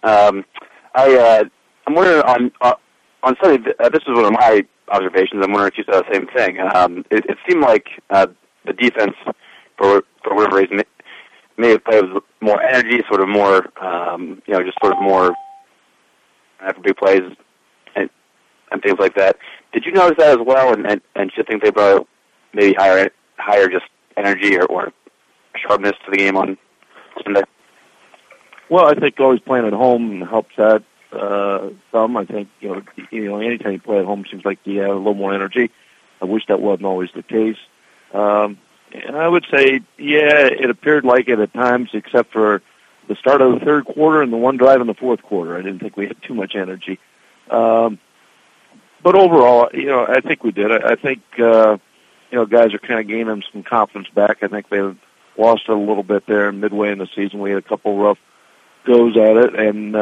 I'm wondering on Sunday. This is one of my observations. I'm wondering if you saw the same thing. It seemed like the defense, for whatever reason, may have played with more energy, sort of more, just sort of more after big plays and things like that. Did you notice that as well? And do you think they brought maybe higher just energy or sharpness to the game on Sunday? Well, I think always playing at home helps that some. I think anytime you play at home, it seems like you have a little more energy. I wish that wasn't always the case. And I would say, yeah, it appeared like it at times, except for the start of the third quarter and the one drive in the fourth quarter. I didn't think we had too much energy. But overall, I think we did. I think, guys are kind of gaining some confidence back. I think they've lost it a little bit there midway in the season. We had a couple rough goes at it. And,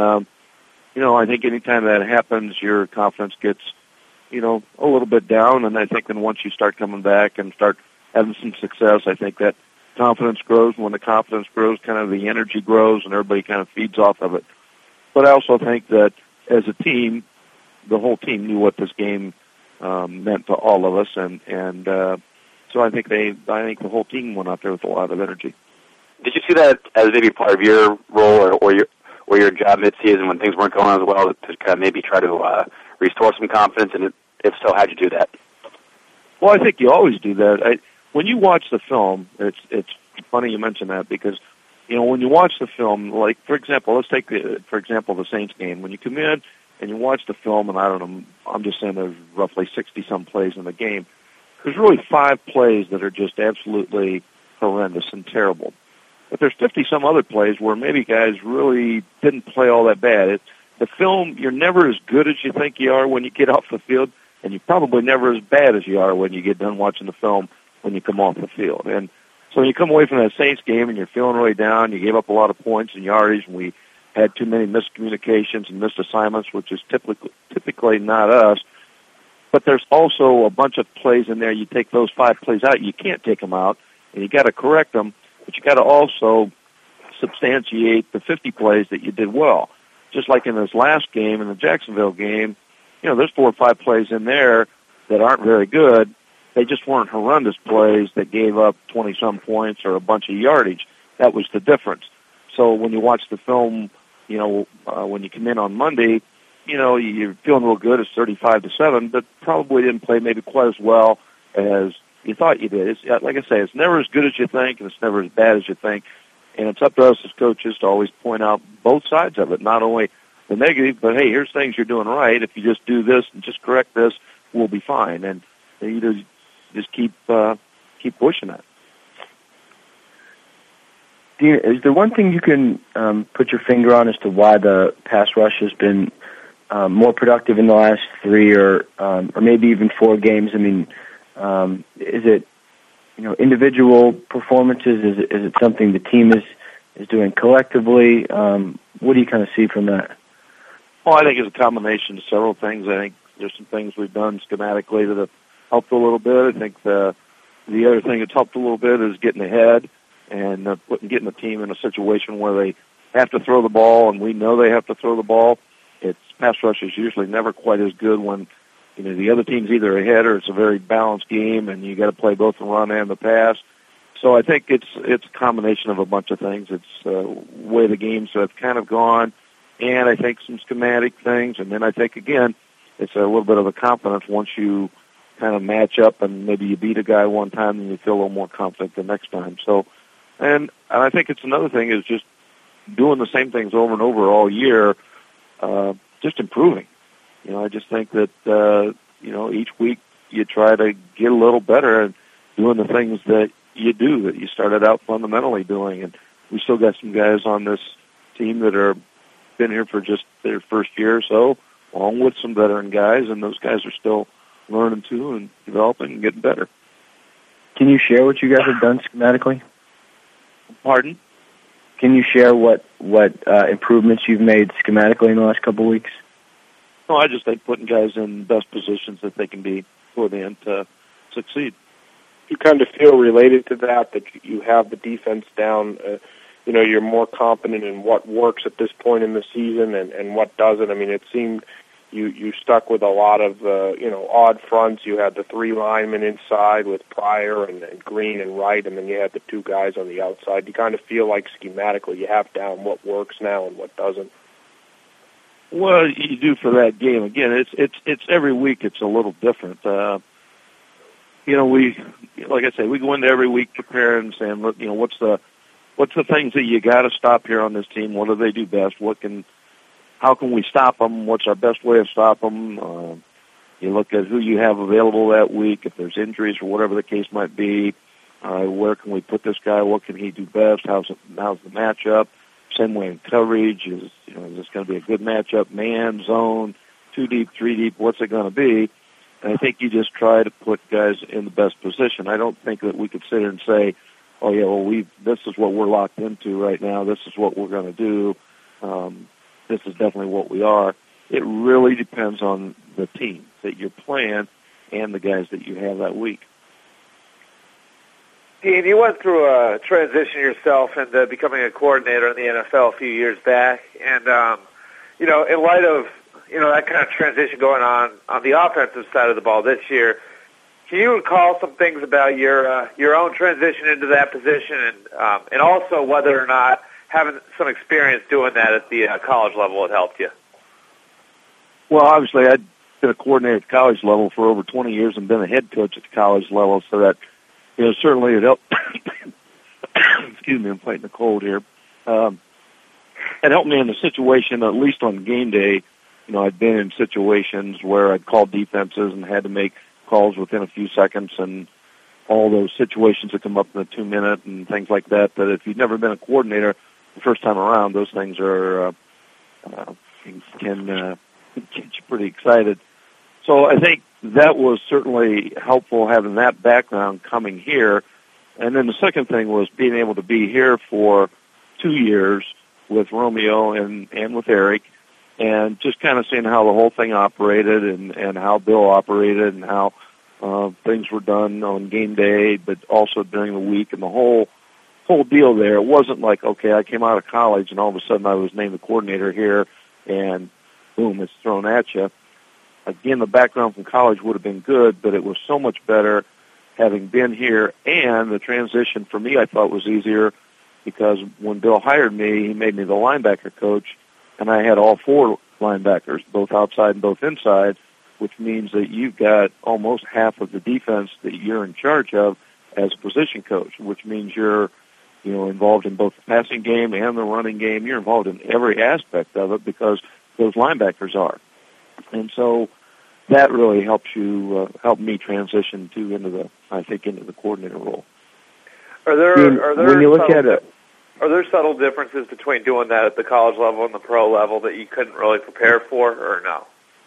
I think anytime that happens, your confidence gets, a little bit down. And I think then once you start coming back and start having some success, I think that confidence grows. When the confidence grows, kind of the energy grows, and everybody kind of feeds off of it. But I also think that as a team, the whole team knew what this game meant to all of us, and so I think the whole team went out there with a lot of energy. Did you see that as maybe part of your role or your job mid-season when things weren't going as well to kind of maybe try to restore some confidence? And if so, how'd you do that? Well, I think you always do that. When you watch the film, it's funny you mention that because, when you watch the film, like, for example, let's take, the Saints game. When you come in and you watch the film, and I don't know, I'm just saying there's roughly 60-some plays in the game, there's really 5 plays that are just absolutely horrendous and terrible. But there's 50-some other plays where maybe guys really didn't play all that bad. The film, you're never as good as you think you are when you get off the field, and you're probably never as bad as you are when you get done watching the film when you come off the field. And so when you come away from that Saints game and you're feeling really down, you gave up a lot of points and yardage, and we had too many miscommunications and missed assignments, which is typically not us. But there's also a bunch of plays in there. You take those 5 plays out, you can't take them out, and you got to correct them, but you got to also substantiate the 50 plays that you did well. Just like in this last game, in the Jacksonville game, there's 4 or 5 plays in there that aren't very good. They just weren't horrendous plays that gave up 20-some points or a bunch of yardage. That was the difference. So when you watch the film, when you come in on Monday, you're feeling real good. It's 35-7, but probably didn't play maybe quite as well as you thought you did. It's, like I say, it's never as good as you think, and it's never as bad as you think. And it's up to us as coaches to always point out both sides of it, not only the negative, but hey, here's things you're doing right. If you just do this and just correct this, we'll be fine. And you just keep pushing that. Dean, is there one thing you can put your finger on as to why the pass rush has been more productive in the last 3 or maybe even 4 games? I mean, is it individual performances? Is it something the team is doing collectively? What do you kind of see from that? Well, I think it's a combination of several things. I think there's some things we've done schematically that have helped a little bit. I think the other thing that's helped a little bit is getting ahead and getting the team in a situation where they have to throw the ball, and we know they have to throw the ball. Its pass rush is usually never quite as good when the other team's either ahead or it's a very balanced game, and you got to play both the run and the pass. So I think it's a combination of a bunch of things. It's the way the games have kind of gone, and I think some schematic things, and then I think again it's a little bit of a confidence once you kind of match up and maybe you beat a guy one time and you feel a little more confident the next time. So, and I think it's another thing is just doing the same things over and over all year, just improving. I just think that, each week you try to get a little better at doing the things that you do, that you started out fundamentally doing. And we still got some guys on this team that are been here for just their first year or so, along with some veteran guys, and those guys are still learning too and developing and getting better. Can you share what you guys have done schematically? Pardon? Can you share what improvements you've made schematically in the last couple of weeks? No, I just think putting guys in best positions that they can be for the end to succeed. You kind of feel related to that you have the defense down you're more confident in what works at this point in the season and what doesn't. I mean, it seemed you stuck with a lot of odd fronts. You had the three linemen inside with Pryor and Green and Wright, and then you had the two guys on the outside. You kind of feel like schematically you have down what works now and what doesn't. Well, you do for that game. Again, it's every week it's a little different. We, like I say, we go into every week preparing and saying, look, what's the things that you got to stop here on this team? What do they do best? How can we stop them? What's our best way of stopping them? You look at who you have available that week. If there's injuries or whatever the case might be, where can we put this guy? What can he do best? How's the matchup? Same way in coverage. Is this going to be a good matchup? Man, zone, 2 deep, 3 deep. What's it going to be? And I think you just try to put guys in the best position. I don't think that we could sit here and say, oh yeah, well this is what we're locked into right now. This is what we're going to do. This is definitely what we are. It really depends on the team that you're playing and the guys that you have that week. Dean, you went through a transition yourself into becoming a coordinator in the NFL a few years back, and in light of that kind of transition going on the offensive side of the ball this year, can you recall some things about your own transition into that position, and also whether or not having some experience doing that at the college level had helped you? Well, obviously, I'd been a coordinator at the college level for over 20 years and been a head coach at the college level, so that certainly it helped. Excuse me, I'm fighting a cold here. It helped me in the situation, at least on game day. I'd been in situations where I'd called defenses and had to make calls within a few seconds, and all those situations that come up in a 2-minute and things like that. That if you've never been a coordinator the first time around, those things are can get you pretty excited. So I think that was certainly helpful having that background coming here. And then the second thing was being able to be here for 2 years with Romeo and with Eric, and just kind of seeing how the whole thing operated and how Bill operated and how things were done on game day, but also during the week and the whole deal there. It wasn't like, okay, I came out of college and all of a sudden I was named the coordinator here and boom, it's thrown at you. Again, the background from college would have been good, but it was so much better having been here, and the transition for me I thought was easier because when Bill hired me, he made me the linebacker coach, and I had all 4 linebackers, both outside and both inside, which means that you've got almost half of the defense that you're in charge of as a position coach, which means you're involved in both the passing game and the running game. You're involved in every aspect of it because those linebackers are. And so that really helped me transition into the coordinator role. Are there when you look at it, are there subtle differences between doing that at the college level and the pro level that you couldn't really prepare for, or no?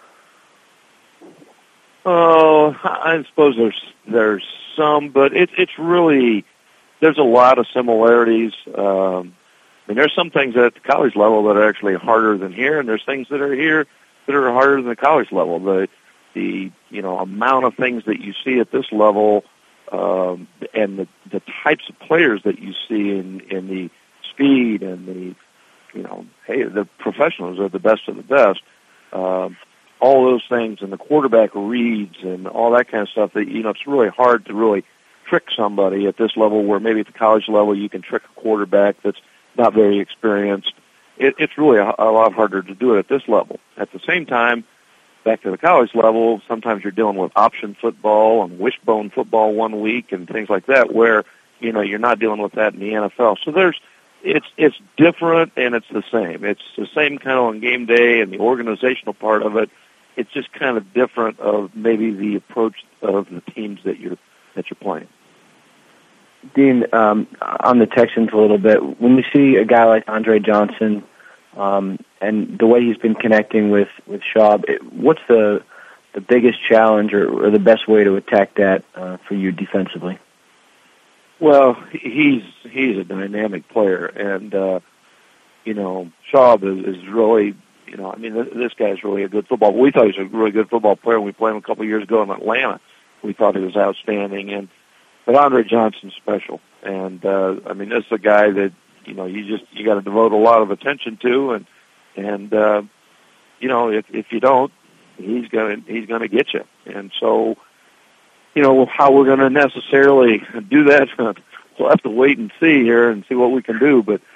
Oh, I suppose there's some, but it's really there's a lot of similarities. There's some things at the college level that are actually harder than here, and there's things that are here that are harder than the college level. The amount of things that you see at this level, and the types of players that you see in the speed and the professionals are the best of the best. All those things and the quarterback reads and all that kind of stuff that, it's really hard to really trick somebody at this level where maybe at the college level you can trick a quarterback that's not very experienced. It's really a lot harder to do it at this level. At the same time, back to the college level, sometimes you're dealing with option football and wishbone football one week and things like that where, you're not dealing with that in the NFL. So it's different and it's the same. It's the same kind of on game day and the organizational part of it. It's just kind of different of maybe the approach of the teams that you're playing. Dean, on the Texans a little bit, when you see a guy like Andre Johnson and the way he's been connecting with Schaub, what's the biggest challenge or the best way to attack that for you defensively? Well, he's a dynamic player, and Schaub is really, this guy's really a good football. We thought he was a really good football player when we played him a couple of years ago in Atlanta. We thought he was outstanding, but Andre Johnson's special, and this is a guy that you got to devote a lot of attention to, and if you don't, he's gonna get you. And so, how we're going to necessarily do that, we'll have to wait and see here and see what we can do. But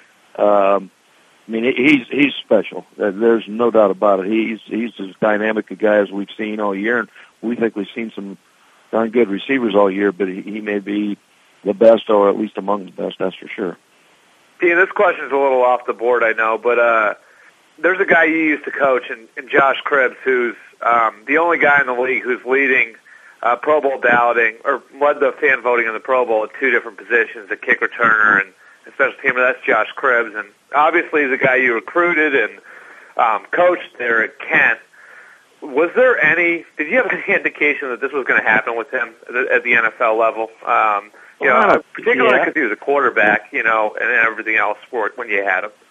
he's special. There's no doubt about it. He's as dynamic a guy as we've seen all year, and we think we've seen some darn good receivers all year. But he may be the best, or at least among the best. That's for sure. Dean, this question's a little off the board, I know, but there's a guy you used to coach, in Josh Cribbs, who's the only guy in the league who's leading Pro Bowl balloting, or led the fan voting in the Pro Bowl at two different positions, a kick returner and a special teamer. That's Josh Cribbs, and obviously he's a guy you recruited and coached there at Kent. Did you have any indication that this was going to happen with him at the NFL level? Particularly because he was a quarterback, and everything else for it when you had him.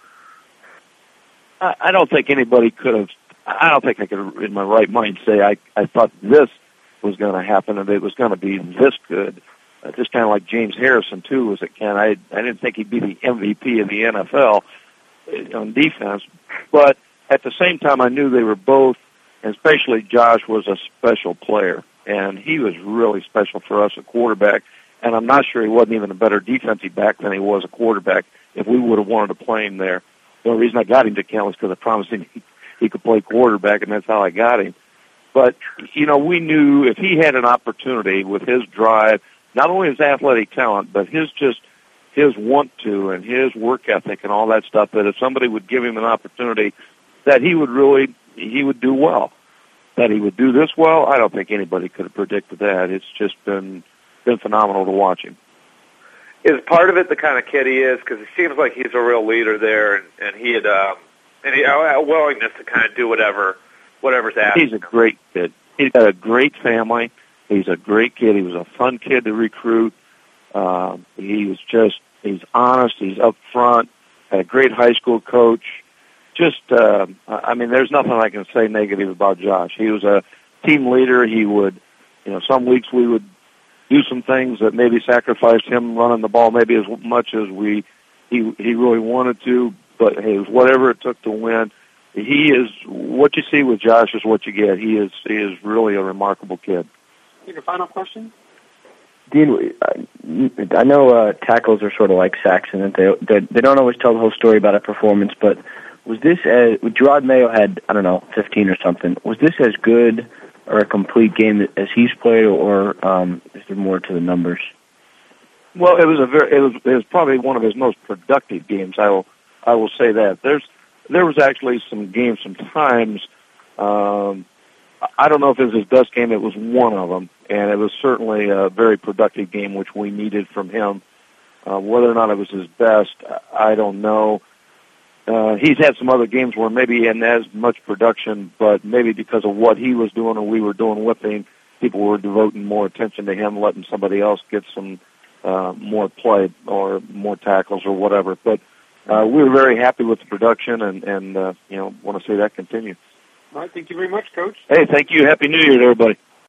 I don't think anybody could have. I don't think I could, in my right mind, say I thought this was going to happen and it was going to be this good. Just kind of like James Harrison too was at Kent. I didn't think he'd be the MVP of the NFL on defense, but at the same time, I knew they were both, and especially Josh was a special player, and he was really special for us at quarterback. And I'm not sure he wasn't even a better defensive back than he was a quarterback if we would have wanted to play him there. The only reason I got him to Kent was because I promised him he could play quarterback, and that's how I got him. But, we knew if he had an opportunity with his drive, not only his athletic talent, but his want to and his work ethic and all that stuff, that if somebody would give him an opportunity, that he would do well. That he would do this well, I don't think anybody could have predicted that. It's just been phenomenal to watch him. Is part of it the kind of kid he is? Because it seems like he's a real leader there, and he had a willingness to kind of do whatever's asked. He's a great kid. He's got a great family. He's a great kid. He was a fun kid to recruit. He's honest. He's upfront. Had a great high school coach. There's nothing I can say negative about Josh. He was a team leader. He would, some weeks we would do some things that maybe sacrificed him running the ball maybe as much as he really wanted to, but hey, it was whatever it took to win. He is, what you see with Josh is what you get. He is really a remarkable kid. Your final question? Dean, I know tackles are sort of like sacks, and they don't always tell the whole story about a performance, but was this, Gerard Mayo had, 15 or something, was this as good or a complete game as he's played, or is there more to the numbers? Well, it was probably one of his most productive games. I will say that. There was actually some games, some times. I don't know if it was his best game. It was one of them, and it was certainly a very productive game, which we needed from him. Whether or not it was his best, I don't know. He's had some other games where maybe he hadn't as much production, but maybe because of what he was doing or we were doing with him, people were devoting more attention to him, letting somebody else get some more play or more tackles or whatever. But we were very happy with the production and want to see that continue. All right, thank you very much, Coach. Hey, thank you. Happy New Year to everybody.